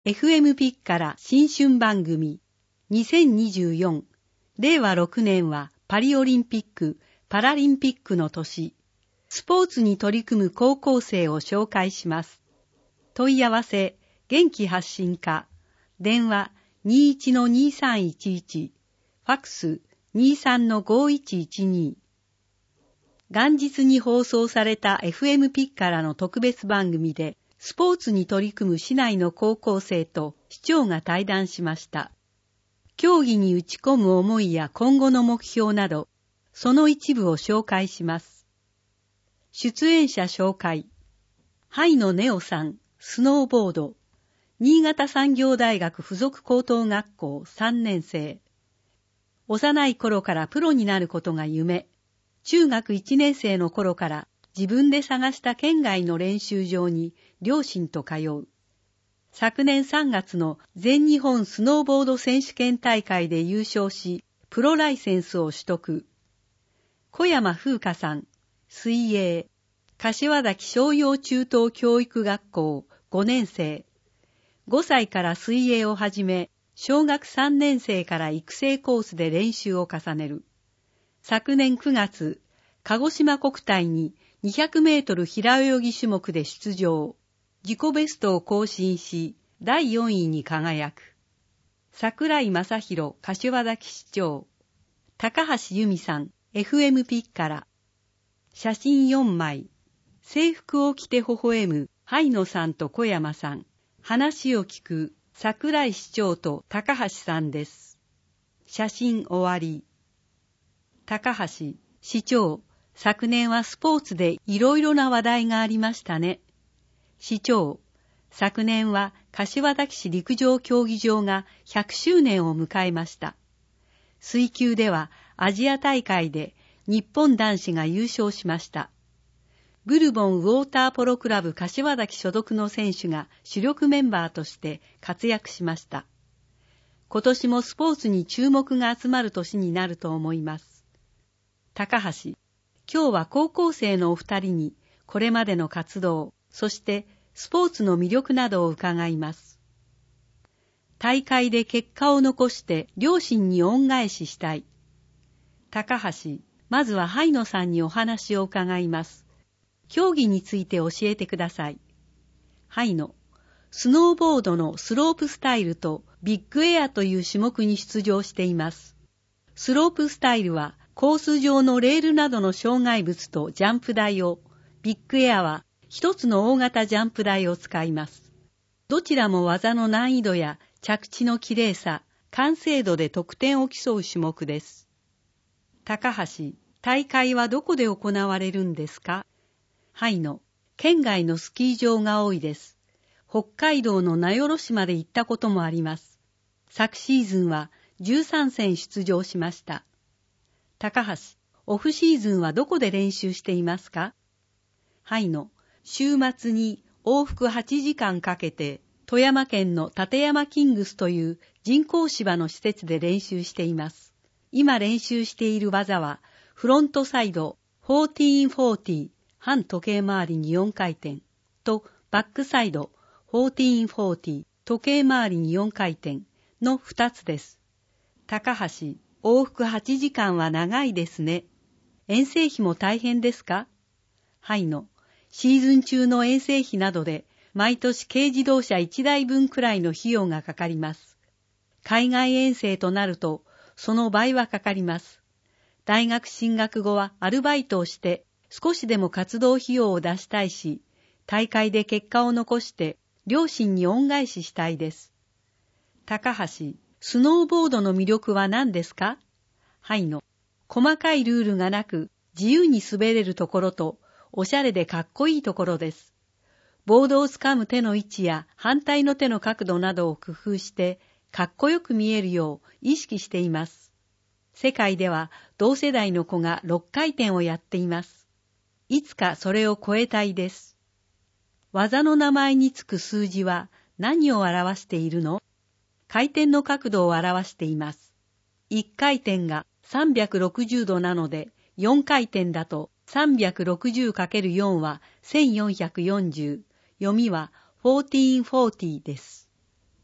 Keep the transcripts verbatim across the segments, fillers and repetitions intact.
エフエム ピッから新春番組にせんにじゅうよんれいわろくねんはパリオリンピック・パラリンピックの年。スポーツに取り組む高校生を紹介します。問い合わせ、元気発信課、電話 にいちのにさんいちいち、ファックス にさんのごいちいちに。元日に放送された エフエム ピッからの特別番組で、スポーツに取り組む市内の高校生と市長が対談しました。競技に打ち込む思いや今後の目標など、その一部を紹介します。出演者紹介。灰野ネオさん、スノーボード。新潟産業大学附属高等学校さんねん生。幼い頃からプロになることが夢。中学いちねん生の頃から自分で探した県外の練習場に両親と通う。昨年さんがつの全日本スノーボード選手権大会で優勝し、プロライセンスを取得。小山風花さん、水泳。柏崎商業中等教育学校ごねん生。ごさいから水泳を始め、小学さんねん生から育成コースで練習を重ねる。昨年くがつ、鹿児島国体ににひゃくメートル平泳ぎ種目で出場。自己ベストを更新し、だいよんいに輝く。櫻井正宏柏崎市長。高橋由美さん、エフエム ピッから。写真よんまい。制服を着て微笑む灰野さんと小山さん。話を聞く櫻井市長と高橋さんです。写真終わり。高橋市長、昨年はスポーツでいろいろな話題がありましたね。市長、昨年は柏崎市陸上競技場がひゃくしゅうねんを迎えました。水球ではアジア大会で日本男子が優勝しました。ブルボンウォーターポロクラブ柏崎所属の選手が主力メンバーとして活躍しました。今年もスポーツに注目が集まる年になると思います。高橋、今日は高校生のお二人にこれまでの活動、そしてスポーツの魅力などを伺います。大会で結果を残して両親に恩返ししたい。高橋、まずは灰野さんにお話を伺います。競技について教えてください。灰野、スノーボードのスロープスタイルとビッグエアという種目に出場しています。スロープスタイルはコース上のレールなどの障害物とジャンプ台を、ビッグエアは一つの大型ジャンプ台を使います。どちらも技の難易度や着地の綺麗さ、完成度で得点を競う種目です。高橋、大会はどこで行われるんですか？灰野、県外のスキー場が多いです。北海道の名寄市まで行ったこともあります。昨シーズンはじゅうさんせん出場しました。高橋、オフシーズンはどこで練習していますか？灰野、週末に往復はちじかんかけて富山県の立山キングスという人工芝の施設で練習しています。今練習している技はフロントサイドじゅうよんじゅうよん半時計回りによんかい転とバックサイドじゅうよんじゅうよん時計回りによんかい転のふたつです。高橋、往復はちじかんは長いですね。遠征費も大変ですか？灰野、シーズン中の遠征費などで毎年軽自動車いちだいぶんくらいの費用がかかります。海外遠征となるとその倍はかかります。大学進学後はアルバイトをして少しでも活動費用を出したいし、大会で結果を残して両親に恩返ししたいです。高橋、スノーボードの魅力は何ですか？灰野、細かいルールがなく自由に滑れるところとおしゃれでかっこいいところです。ボードをつかむ手の位置や反対の手の角度などを工夫してかっこよく見えるよう意識しています。世界では同世代の子がろっかい転をやっています。いつかそれを超えたいです。技の名前につく数字は何を表しているの？回転の角度を表しています。いっかい転がさんびゃくろくじゅうどなので、よんかい転だと さんびゃくろくじゅうかけるよん はせんよんひゃくよんじゅう、読みはじゅうよんひゃくよんじゅうです。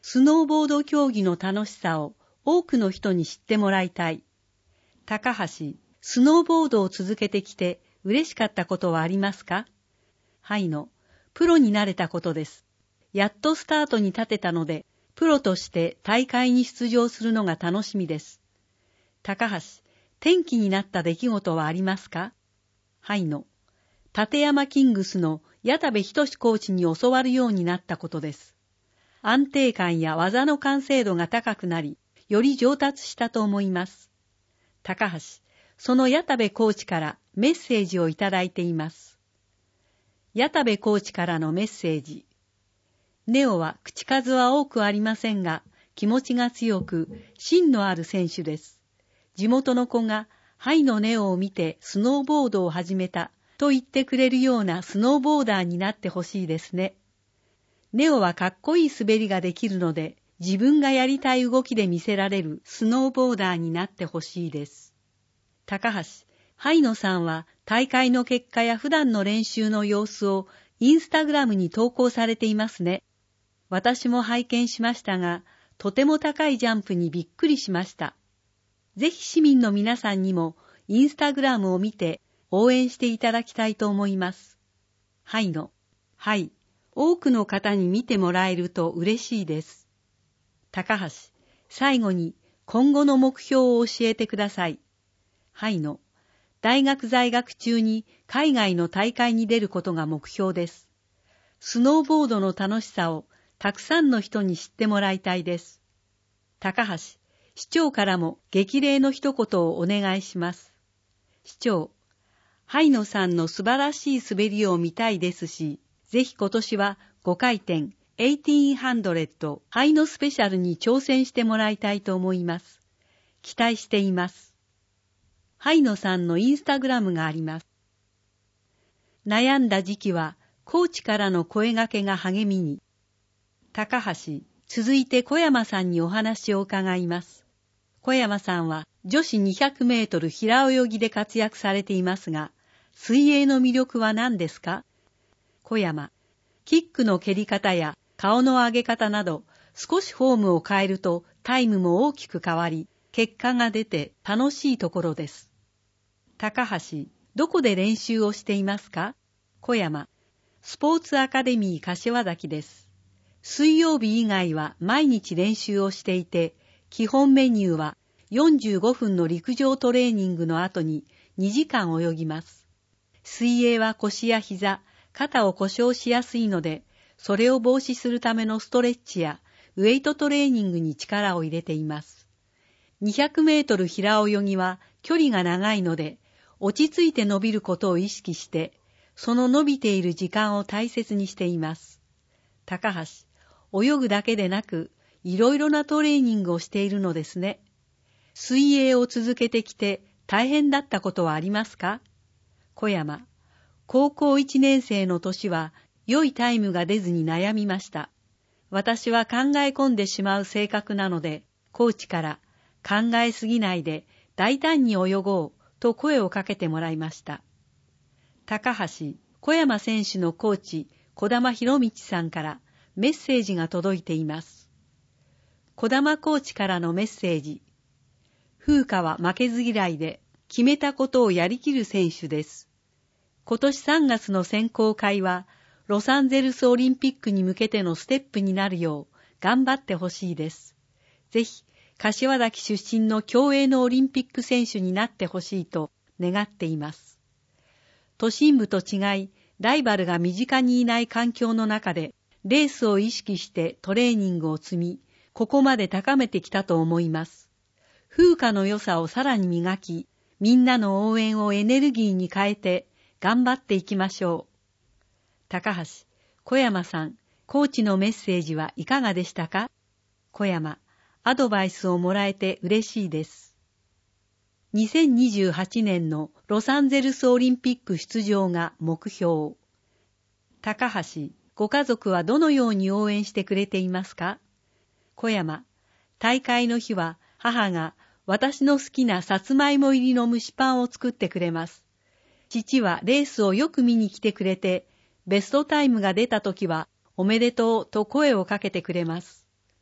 スノーボード競技の楽しさを多くの人に知ってもらいたい。高橋、スノーボードを続けてきて嬉しかったことはありますか？はいの、プロになれたことです。やっとスタートに立てたので、プロとして大会に出場するのが楽しみです。高橋、転機になった出来事はありますか？はいの、立山キングスの矢田部仁コーチに教わるようになったことです。安定感や技の完成度が高くなり、より上達したと思います。高橋、その矢田部コーチからメッセージをいただいています。矢田部コーチからのメッセージ。ネオは口数は多くありませんが、気持ちが強く、芯のある選手です。地元の子が、ハイのネオを見てスノーボードを始めたと言ってくれるようなスノーボーダーになってほしいですね。ネオはかっこいい滑りができるので、自分がやりたい動きで見せられるスノーボーダーになってほしいです。高橋、ハイノさんは大会の結果や普段の練習の様子をインスタグラムに投稿されていますね。私も拝見しましたが、とても高いジャンプにびっくりしました。ぜひ市民の皆さんにもインスタグラムを見て応援していただきたいと思います。ハイノ、はい、多くの方に見てもらえると嬉しいです。高橋、最後に今後の目標を教えてください。はいの、大学在学中に海外の大会に出ることが目標です。スノーボードの楽しさをたくさんの人に知ってもらいたいです。高橋、市長からも激励の一言をお願いします。市長、ハイノさんの素晴らしい滑りを見たいですし、ぜひ今年はごかいてん、じゅうはちひゃくハイノスペシャルに挑戦してもらいたいと思います。期待しています。ハイノさんのインスタグラムがあります。悩んだ時期はコーチからの声掛けが励みに。高橋、続いて小山さんにお話を伺います。小山さんは女子にひゃくメートル平泳ぎで活躍されていますが、水泳の魅力は何ですか？小山、キックの蹴り方や顔の上げ方など、少しフォームを変えるとタイムも大きく変わり、結果が出て楽しいところです。高橋、どこで練習をしていますか？小山、スポーツアカデミー柏崎です。水曜日以外は毎日練習をしていて、基本メニューはよんじゅうごふんの陸上トレーニングの後ににじかん泳ぎます。水泳は腰や膝、肩を故障しやすいので、それを防止するためのストレッチやウェイトトレーニングに力を入れています。にひゃくメートル平泳ぎは距離が長いので、落ち着いて伸びることを意識して、その伸びている時間を大切にしています。高橋、泳ぐだけでなく、いろいろなトレーニングをしているのですね。水泳を続けてきて大変だったことはありますか？小山、高校いちねん生の年は良いタイムが出ずに悩みました。私は考え込んでしまう性格なので、コーチから考えすぎないで大胆に泳ごうと声をかけてもらいました。高橋、小山選手のコーチ、児玉博道さんからメッセージが届いています。児玉コーチからのメッセージ。風花は負けず嫌いで、決めたことをやりきる選手です。今年さんがつの選考会は、ロサンゼルスオリンピックに向けてのステップになるよう頑張ってほしいです。ぜひ、柏崎出身の競泳のオリンピック選手になってほしいと願っています。都心部と違い、ライバルが身近にいない環境の中で、レースを意識してトレーニングを積み、ここまで高めてきたと思います。風花の良さをさらに磨き、みんなの応援をエネルギーに変えて頑張っていきましょう。高橋、小山さん、コーチのメッセージはいかがでしたか？小山、アドバイスをもらえて嬉しいです。にせんにじゅうはちねんのロサンゼルスオリンピック出場が目標。高橋、ご家族はどのように応援してくれていますか？小山、大会の日は母が私の好きなさつまいも入りの蒸しパンを作ってくれます。父はレースをよく見に来てくれて、ベストタイムが出た時はおめでとうと声をかけてくれます。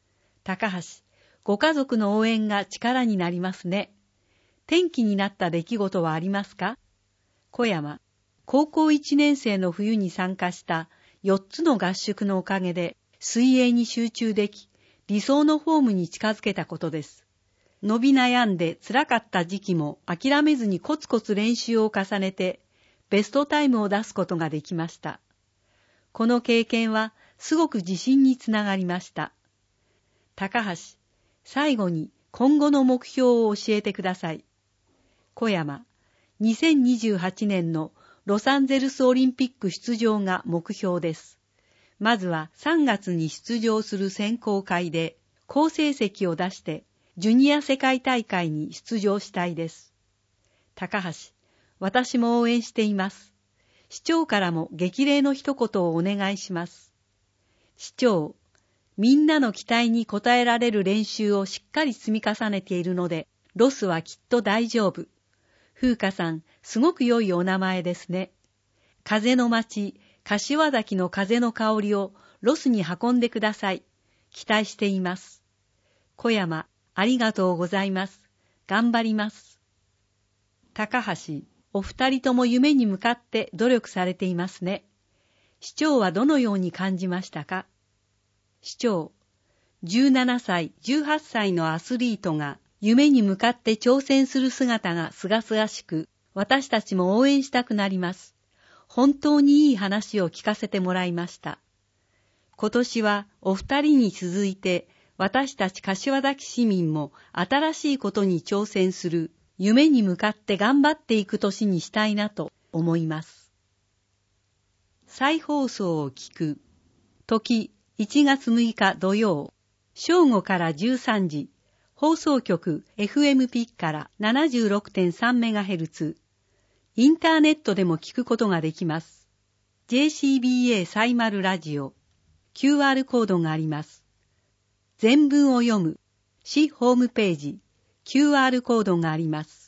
高橋、ご家族の応援が力になりますね。転機になった出来事はありますか？小山、高校いちねん生の冬に参加したよっつの合宿のおかげで水泳に集中でき、理想のフォームに近づけたことです。伸び悩んで辛かった時期も諦めずにコツコツ練習を重ねて、ベストタイムを出すことができました。この経験はすごく自信につながりました。高橋、最後に今後の目標を教えてください。小山、にせんにじゅうはちねんのロサンゼルスオリンピック出場が目標です。まずはさんがつに出場する選考会で好成績を出してジュニア世界大会に出場したいです。高橋、私も応援しています。市長からも激励の一言をお願いします。市長、みんなの期待に応えられる練習をしっかり積み重ねているので、ロスはきっと大丈夫。風花さん、すごく良いお名前ですね。風の町、柏崎の風の香りをロスに運んでください。期待しています。小山、ありがとうございます。頑張ります。高橋、お二人とも夢に向かって努力されていますね。市長はどのように感じましたか？市長、じゅうななさい、じゅうはっさいのアスリートが夢に向かって挑戦する姿がすがすがしく、私たちも応援したくなります。本当にいい話を聞かせてもらいました。今年はお二人に続いて、私たち柏崎市民も新しいことに挑戦する、夢に向かって頑張っていく年にしたいなと思います。再放送を聞く。時いちがつむいか土曜、正午からじゅうさんじ、放送局 エフエム ピッから ななじゅうろくてんさんメガヘルツ、インターネットでも聞くことができます。ジェーシービーエー サイマルラジオ、キューアール コードがあります。全文を読む、市ホームページ、キューアール コードがあります。